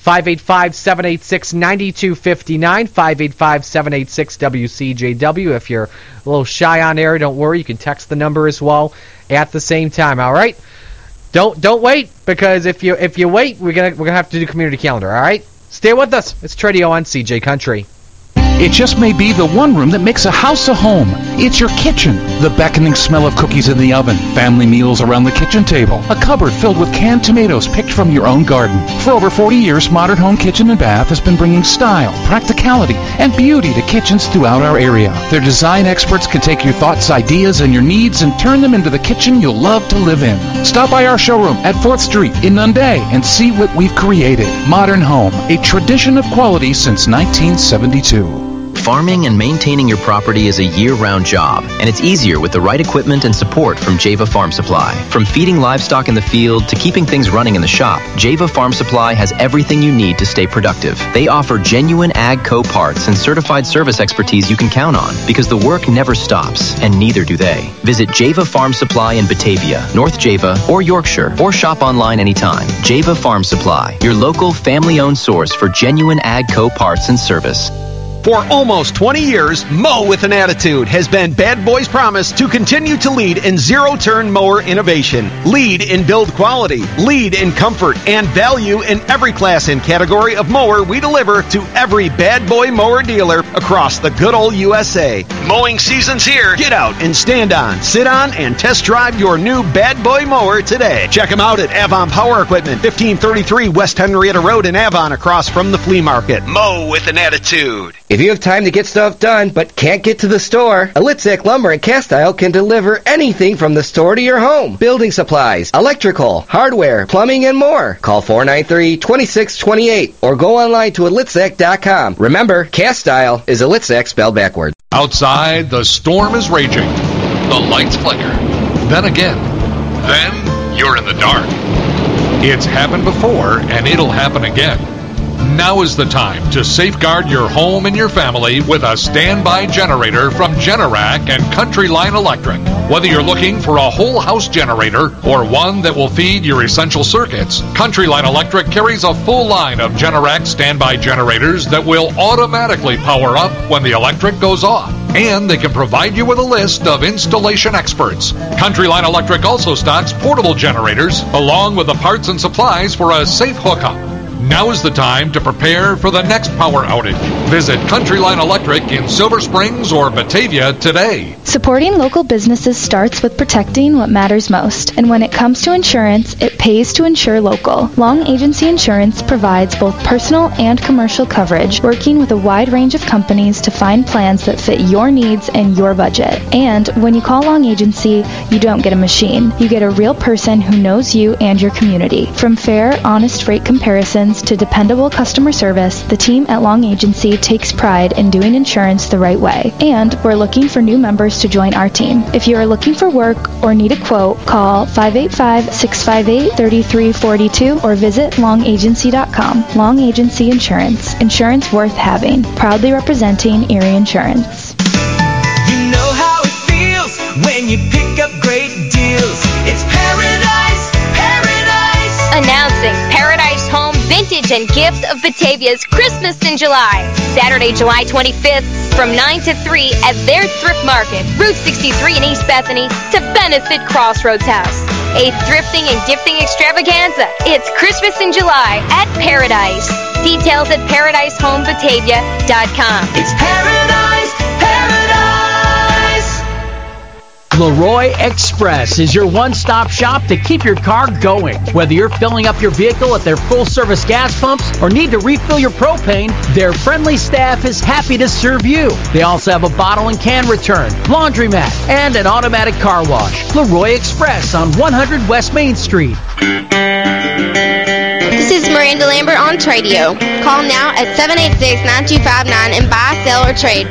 five eight five, seven eight six, nine two five nine, five eight five, seven eight six, W C J W. If you're a little shy on air, don't worry. You can text the number as well at the same time, all right? Don't don't wait, because if you if you wait, we're gonna we're gonna have to do community calendar, all right? Stay with us. It's Tradio on C J Country. It just may be the one room that makes a house a home. It's your kitchen. The beckoning smell of cookies in the oven, family meals around the kitchen table, a cupboard filled with canned tomatoes picked from your own garden. For over forty years, Modern Home Kitchen and Bath has been bringing style, practicality, and beauty to kitchens throughout our area. Their design experts can take your thoughts, ideas, and your needs and turn them into the kitchen you'll love to live in. Stop by our showroom at fourth Street in Nunde and see what we've created. Modern Home, a tradition of quality since nineteen seventy-two. Farming and maintaining your property is a year-round job, and it's easier with the right equipment and support from Java Farm Supply. From feeding livestock in the field to keeping things running in the shop, Java Farm Supply has everything you need to stay productive. They offer genuine AGCO parts and certified service expertise you can count on, because the work never stops, and neither do they. Visit Java Farm Supply in Batavia, North Java, or Yorkshire, or shop online anytime. Java Farm Supply, your local family-owned source for genuine AGCO parts and service. For almost twenty years, Mow with an Attitude has been Bad Boy's promise to continue to lead in zero-turn mower innovation, lead in build quality, lead in comfort, and value in every class and category of mower we deliver to every Bad Boy mower dealer across the good old U S A. Mowing season's here. Get out and stand on, sit on, and test drive your new Bad Boy mower today. Check them out at Avon Power Equipment, fifteen thirty-three West Henrietta Road in Avon, across from the flea market. Mow with an Attitude. If you have time to get stuff done but can't get to the store, Elitzek Lumber and Cast Iron can deliver anything from the store to your home. Building supplies, electrical, hardware, plumbing, and more. Call four nine three, two six two eight or go online to elitzek dot com. Remember, Cast Iron is Elitzek spelled backwards. Outside, the storm is raging. The lights flicker. Then again. Then you're in the dark. It's happened before, and it'll happen again. Now is the time to safeguard your home and your family with a standby generator from Generac and Country Line Electric. Whether you're looking for a whole house generator or one that will feed your essential circuits, Country Line Electric carries a full line of Generac standby generators that will automatically power up when the electric goes off. And they can provide you with a list of installation experts. Country Line Electric also stocks portable generators along with the parts and supplies for a safe hookup. Now is the time to prepare for the next power outage. Visit Country Line Electric in Silver Springs or Batavia today. Supporting local businesses starts with protecting what matters most. And when it comes to insurance, it pays to insure local. Long Agency Insurance provides both personal and commercial coverage, working with a wide range of companies to find plans that fit your needs and your budget. And when you call Long Agency, you don't get a machine. You get a real person who knows you and your community. From fair, honest rate comparisons to dependable customer service, the team at Long Agency takes pride in doing insurance the right way. And we're looking for new members to join our team. If you are looking for work or need a quote, call five eight five, six five eight, three three four two or visit long agency dot com. Long Agency Insurance. Insurance worth having. Proudly representing Erie Insurance. You know how it feels when you pick up great deals. It's paradise, paradise. Announcing Paradise Home Vintage and Gift of Batavia's Christmas in July. Saturday, July twenty-fifth from nine to three at their thrift market, Route sixty-three in East Bethany, to benefit Crossroads House. A thrifting and gifting extravaganza. It's Christmas in July at Paradise. Details at paradise home batavia dot com. It's paradise, paradise. Leroy Express is your one-stop shop to keep your car going. Whether you're filling up your vehicle at their full-service gas pumps or need to refill your propane, their friendly staff is happy to serve you. They also have a bottle and can return, laundromat, and an automatic car wash. Leroy Express on one hundred West Main Street. This is Miranda Lambert on Tradio. Call now at seven eight six, nine two five nine and buy, sell, or trade.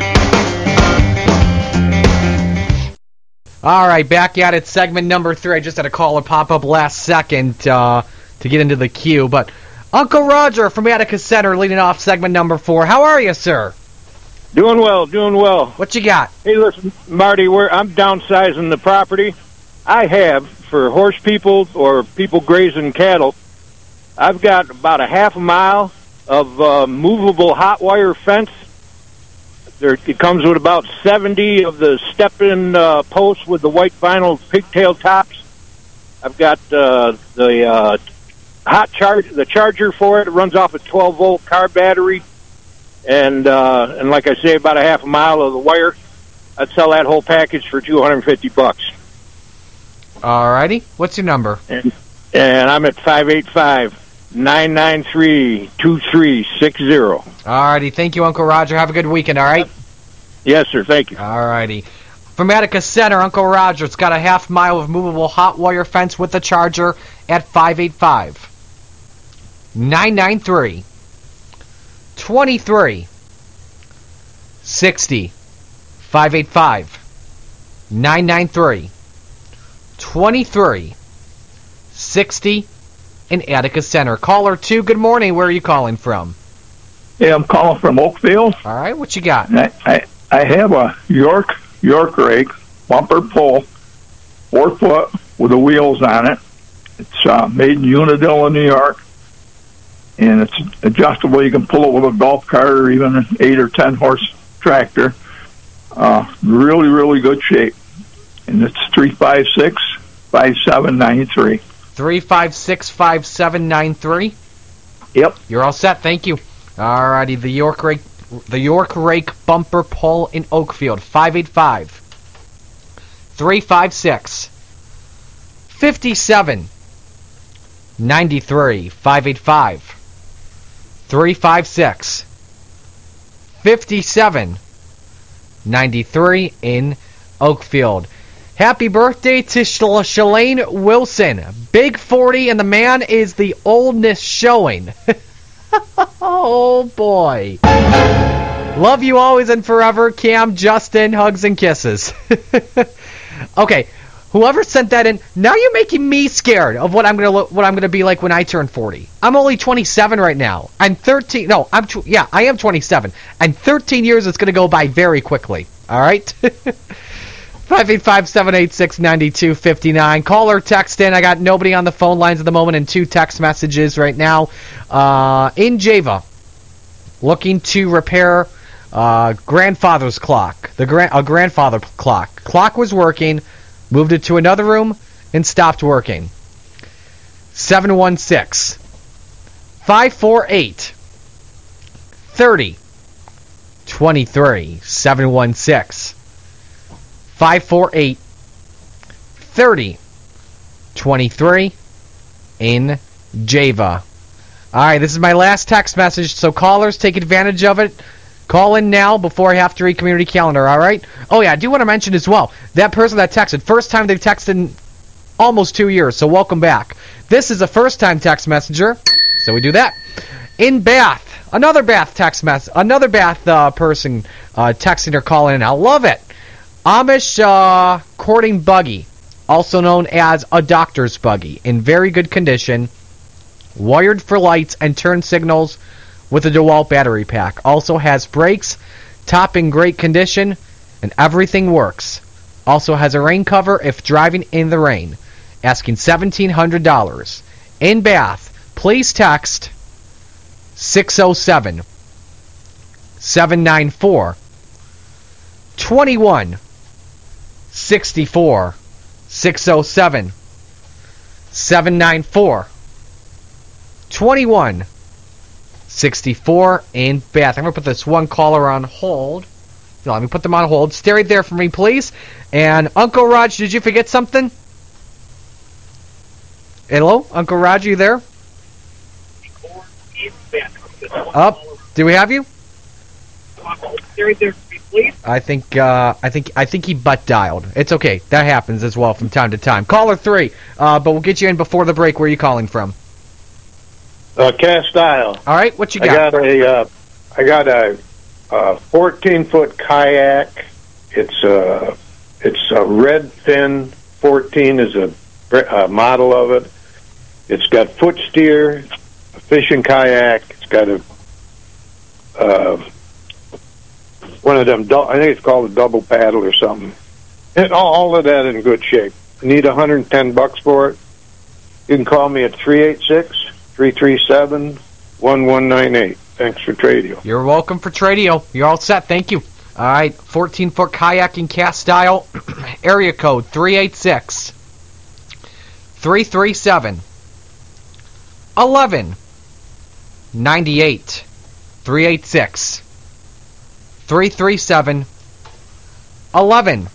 All right, back at it, segment number three. I just had a caller pop up last second uh, to get into the queue. But Uncle Roger from Attica Center leading off segment number four. How are you, sir? Doing well, doing well. What you got? Hey, listen, Marty, we're, I'm downsizing the property. I have, for horse people or people grazing cattle, I've got about a half a mile of uh, movable hot wire fence. There, it comes with about seventy of the step-in uh, posts with the white vinyl pigtail tops. I've got uh, the uh, hot charge, the charger for it. It runs off a twelve volt car battery, and uh, and like I say, about a half a mile of the wire. I'd sell that whole package for two hundred fifty bucks. Alrighty, what's your number? And, and I'm at five eight five, nine nine three, two three six zero. Alrighty, thank you, Uncle Roger. Have a good weekend, alright? Yes, sir, thank you. Alrighty. From Attica Center, Uncle Roger, it's got a half mile of movable hot wire fence with a charger at five eight five, nine nine three, two three six zero. five eight five, nine nine three, two three six zero in Attica Center. Caller two, good morning. Where are you calling from? Hey, I'm calling from Oakfield. All right, what you got? I, I, I have a York York rake, bumper pull, four foot with the wheels on it. It's uh, made in Unadilla, New York, and it's adjustable. You can pull it with a golf cart or even an eight or ten horse tractor. Uh, really, really good shape. And it's three five six, five seven nine three. three five six, five seven nine three? Yep. You're all set, thank you. Alrighty, the York Rake the York Rake bumper pull in Oakfield, five eight five, three five six, five seven nine three. five eight five, three five six, five seven nine three in Oakfield. Happy birthday to Shalane Wilson. Big forty, and the man is the oldness showing. Oh, boy. Love you always and forever, Cam, Justin, hugs and kisses. Okay, whoever sent that in, now you're making me scared of what I'm gonna lo- what I'm gonna be like when I turn forty. I'm only twenty-seven right now. I'm thirteen. No, I'm tw- yeah, I am twenty-seven. And thirteen years is gonna go by very quickly. All right. five eight five, seven eight six, nine two five nine. Call or text in. I got nobody on the phone lines at the moment and two text messages right now. Uh, in Java, looking to repair uh, grandfather's clock. The gra- a grandfather clock. Clock was working, moved it to another room, and stopped working. seven one six, five four eight, three zero two three. seven one six, five four eight, three zero two three in Java. Alright, this is my last text message, so callers, take advantage of it. Call in now before I have to read community calendar, alright? Oh yeah, I do want to mention as well, that person that texted, first time they've texted in almost two years, so welcome back. This is a first-time text messenger, so we do that. In Bath, another Bath text mess, another Bath uh, person uh, texting or calling in. I love it. Amish uh, courting buggy, also known as a doctor's buggy, in very good condition, wired for lights and turn signals with a DeWalt battery pack. Also has brakes, top in great condition, and everything works. Also has a rain cover if driving in the rain. Asking seventeen hundred dollars. In Bath, please text six oh seven, seven nine four, two one six four. six oh seven, seven nine four, two one six four in Bath. I'm going to put this one caller on hold. No, let me put them on hold. Stay right there for me, please. And Uncle Raj, did you forget something? Hello? Uncle Raj, you there? Up. Do we have you? I think uh, I think I think he butt dialed. It's okay. That happens as well from time to time. Caller three, uh, but we'll get you in before the break. Where are you calling from? Uh, Cast Isle. All right, what you I got? got a, uh, I got a, uh, fourteen foot kayak. It's a, it's a red fin. fourteen is a, a model of it. It's got foot steer, a fishing kayak. It's got a, uh, one of them. I think it's called a double paddle or something. And all, all of that in good shape. I need one hundred ten bucks for it. You can call me at three eight six, three three seven, one one nine eight. Thanks for Tradio. You're welcome for Tradio. You're all set. Thank you. All right, fourteen-foot kayaking cast style, area code three eight six, three three seven, one one nine eight. three eight six, three three seven, one one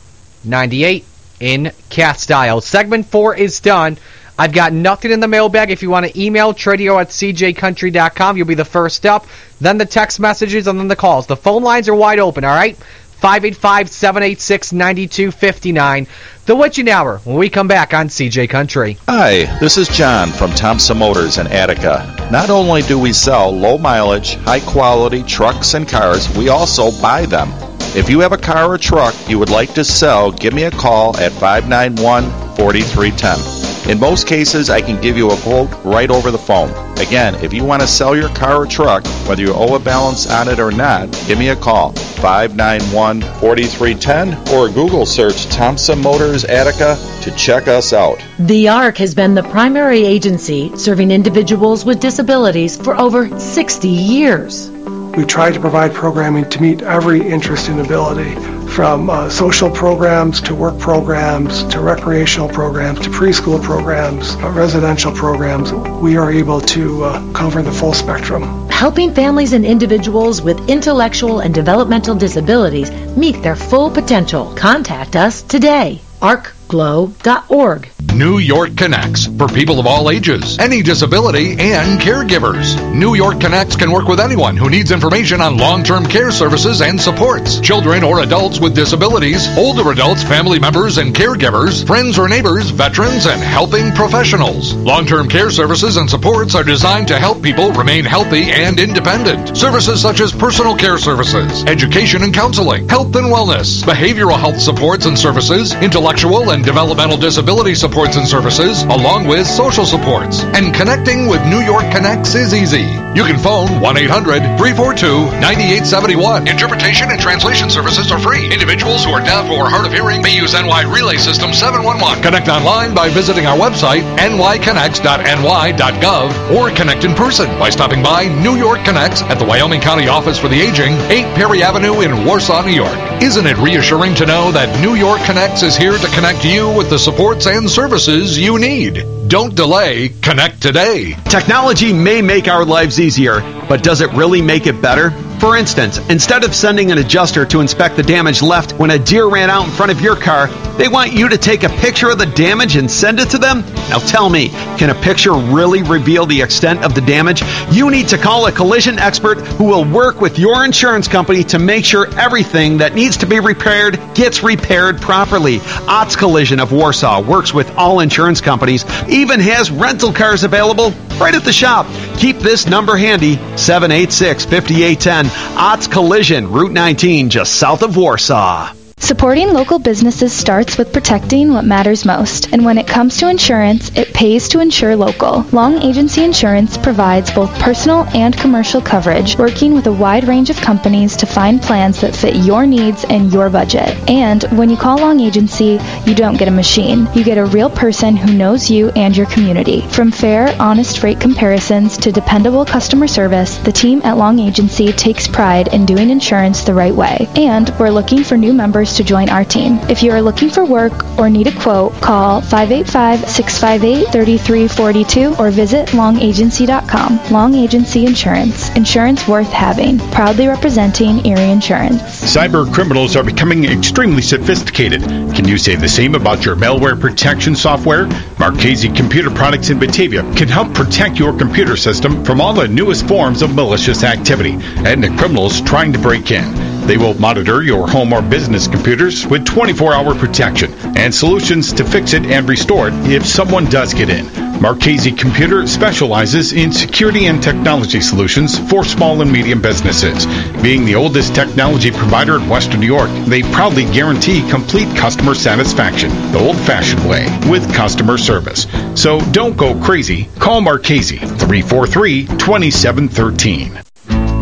nine eight in cast style. Segment four is done. I've got nothing in the mailbag. If you want to email, tradio at c j country dot com. You'll be the first up. Then the text messages and then the calls. The phone lines are wide open, all right? five eight five, seven eight six, nine two five nine. The Witching Hour when we come back on C J Country. Hi, this is John from Thompson Motors in Attica. Not only do we sell low-mileage, high-quality trucks and cars, we also buy them. If you have a car or truck you would like to sell, give me a call at five nine one, four three one zero. In most cases, I can give you a quote right over the phone. Again, if you want to sell your car or truck, whether you owe a balance on it or not, give me a call, five nine one, four three one zero, or Google search Thompson Motors Attica to check us out. The ARC has been the primary agency serving individuals with disabilities for over sixty years. We try to provide programming to meet every interest and ability, from uh, social programs to work programs to recreational programs to preschool programs, uh, residential programs. We are able to uh, cover the full spectrum. Helping families and individuals with intellectual and developmental disabilities meet their full potential. Contact us today. arc glow dot org. New York Connects, for people of all ages, any disability, and caregivers. New York Connects can work with anyone who needs information on long-term care services and supports. Children or adults with disabilities, older adults, family members, and caregivers, friends or neighbors, veterans, and helping professionals. Long-term care services and supports are designed to help people remain healthy and independent. Services such as personal care services, education and counseling, health and wellness, behavioral health supports and services, intellectual and developmental disability supports and services, along with social supports. And connecting with New York Connects is easy. You can phone one eight hundred, three four two, nine eight seven one. Interpretation and translation services are free. Individuals who are deaf or hard of hearing may use N Y Relay System seven one one. Connect online by visiting our website, n y connects dot n y dot gov, or connect in person by stopping by New York Connects at the Wyoming County Office for the Aging, eight Perry Avenue in Warsaw, New York. Isn't it reassuring to know that New York Connects is here to connect you with the supports and services you need? Don't delay. Connect today. Technology may make our lives easier, but does it really make it better? For instance, instead of sending an adjuster to inspect the damage left when a deer ran out in front of your car, they want you to take a picture of the damage and send it to them? Now tell me, can a picture really reveal the extent of the damage? You need to call a collision expert who will work with your insurance company to make sure everything that needs to be repaired gets repaired properly. Otts Collision of Warsaw works with all insurance companies, even has rental cars available right at the shop. Keep this number handy, seven eight six, five eight one zero. Otts Collision, Route nineteen, just south of Warsaw. Supporting local businesses starts with protecting what matters most. And when it comes to insurance, it pays to insure local. Long Agency Insurance provides both personal and commercial coverage, working with a wide range of companies to find plans that fit your needs and your budget. And when you call Long Agency, you don't get a machine. You get a real person who knows you and your community. From fair, honest rate comparisons to dependable customer service, the team at Long Agency takes pride in doing insurance the right way. And we're looking for new members to join our team. If you are looking for work or need a quote, call five eight five, six five eight, three three four two or visit long agency dot com. Long Agency Insurance. Insurance worth having. Proudly representing Erie Insurance. Cyber criminals are becoming extremely sophisticated. Can you say the same about your malware protection software? Marchese Computer Products in Batavia can help protect your computer system from all the newest forms of malicious activity and the criminals trying to break in. They will monitor your home or business computers with twenty-four hour protection and solutions to fix it and restore it if someone does get in. Marchese Computer specializes in security and technology solutions for small and medium businesses. Being the oldest technology provider in Western New York, they proudly guarantee complete customer satisfaction the old-fashioned way with customer service. So don't go crazy. Call Marchese, three four three, two seven one three.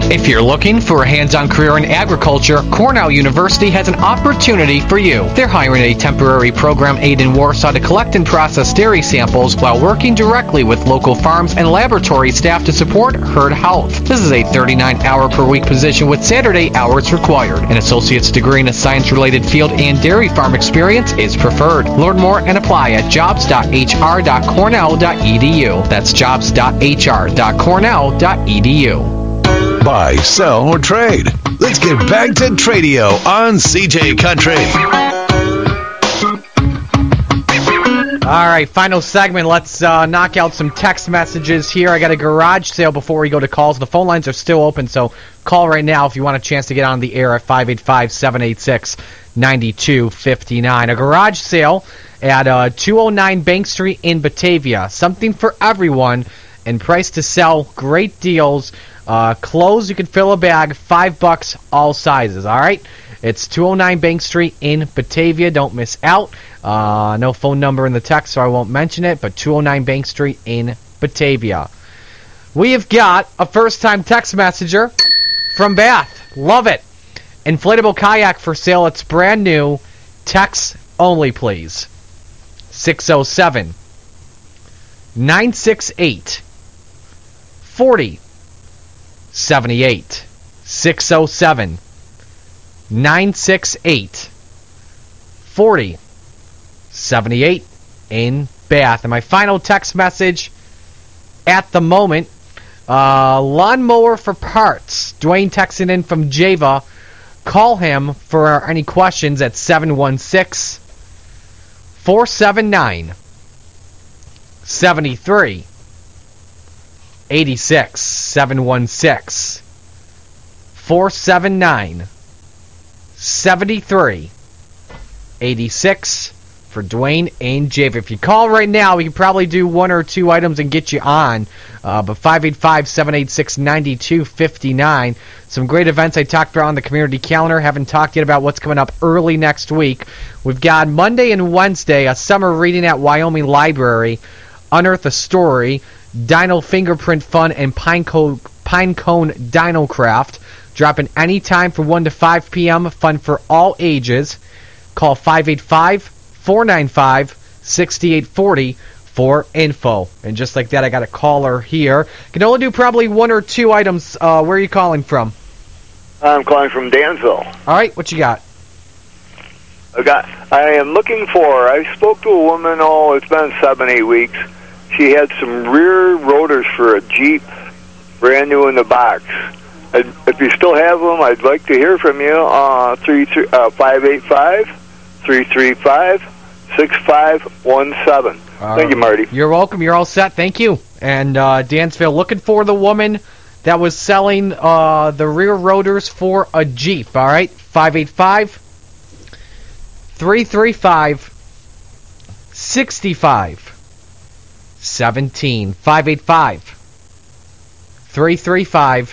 If you're looking for a hands-on career in agriculture, Cornell University has an opportunity for you. They're hiring a temporary program aide in Warsaw to collect and process dairy samples while working directly with local farms and laboratory staff to support herd health. This is a thirty-nine hour per week position with Saturday hours required. An associate's degree in a science-related field and dairy farm experience is preferred. Learn more and apply at jobs dot h r dot cornell dot e d u. That's jobs dot h r dot cornell dot e d u. Buy, sell, or trade. Let's get back to Tradio on C J Country. All right, final segment. Let's uh, knock out some text messages here. I got a garage sale before we go to calls. The phone lines are still open, so call right now if you want a chance to get on the air at five eight five, seven eight six, nine two five nine. A garage sale at uh, two oh nine Bank Street in Batavia. Something for everyone, and price to sell. Great deals. Uh, clothes, you can fill a bag, five bucks, all sizes, all right? It's two oh nine Bank Street in Batavia. Don't miss out. Uh, no phone number in the text, so I won't mention it, but two oh nine Bank Street in Batavia. We have got a first-time text messenger from Bath. Love it. Inflatable kayak for sale. It's brand new. Text only, please. six oh seven, nine six eight, four oh seventy-eight. six oh seven, nine six eight, four oh seventy-eight in Bath. And my final text message at the moment, uh, lawnmower for parts. Dwayne texting in from Java. Call him for any questions at seven one six, four seven nine, seven three eight six. seven one six, four seven nine, seven three eight six for Dwayne and Jave. If you call right now, we can probably do one or two items and get you on. Uh, but five eight five, seven eight six, nine two five nine. Some great events I talked about on the community calendar. Haven't talked yet about what's coming up early next week. We've got Monday and Wednesday, a summer reading at Wyoming Library, Unearth a Story, Dino Fingerprint Fun, and Pinecone, Pinecone Dino Craft. Dropping anytime from one to five p.m. Fun for all ages. Call five eight five, four nine five, six eight four zero for info. And just like that, I got a caller here. Can only do probably one or two items. Uh, where are you calling from? I'm calling from Dansville. All right, what you got? I got. I am looking for. I spoke to a woman. Oh, it's been seven, eight weeks. She had some rear rotors for a Jeep, brand new in the box. I'd, if you still have them, I'd like to hear from you. Uh, three, three, uh, five eight five, three three five, six five one seven. Uh, Thank you, Marty. You're welcome. You're all set. Thank you. And uh, Dansville, looking for the woman that was selling uh, the rear rotors for a Jeep. All right, five eight five, three three five, six five one seven. five eight five, three three five,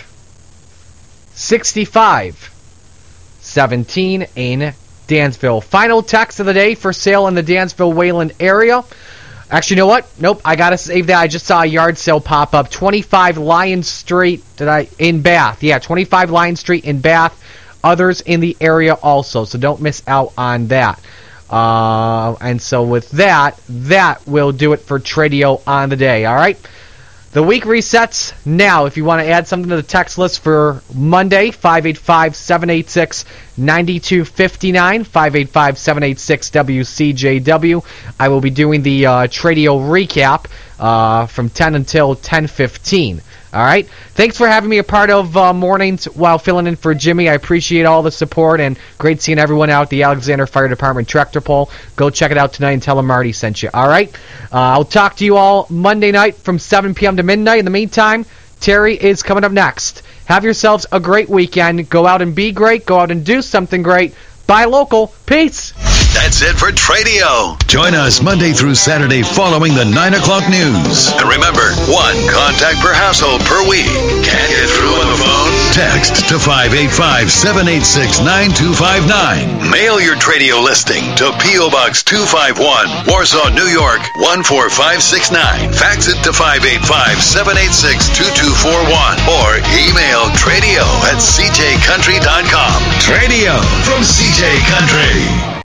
six five one seven in Dansville. Final text of the day for sale in the Dansville-Wayland area. Actually, you know what? Nope, I gotta save that. I just saw a yard sale pop up. twenty-five Lion Street did I in Bath. Yeah, twenty-five Lion Street in Bath. Others in the area also, so don't miss out on that. Uh, and so with that, that will do it for Tradio on the day, all right? The week resets now. If you want to add something to the text list for Monday, five eight five, seven eight six, nine two five nine, five eight five, seven eight six, W C J W. I will be doing the uh, Tradio recap uh, from ten until ten fifteen. All right. Thanks for having me a part of uh, mornings while filling in for Jimmy. I appreciate all the support and great seeing everyone out at the Alexander Fire Department tractor pull. Go check it out tonight and tell them Marty sent you. All right. Uh, I'll talk to you all Monday night from seven p.m. to midnight. In the meantime, Terry is coming up next. Have yourselves a great weekend. Go out and be great. Go out and do something great. Buy local. Peace. That's it for Tradio. Join us Monday through Saturday following the nine o'clock news. And remember, one contact per household per week. Can't get through on the phone? Text Text to five eight five, seven eight six, nine two five nine. Mail your Tradio listing to P O. Box two five one, Warsaw, New York, one four five six nine. Fax it to five eight five, seven eight six, two two four one or email Tradio at c j country dot com. Tradio from C J Country.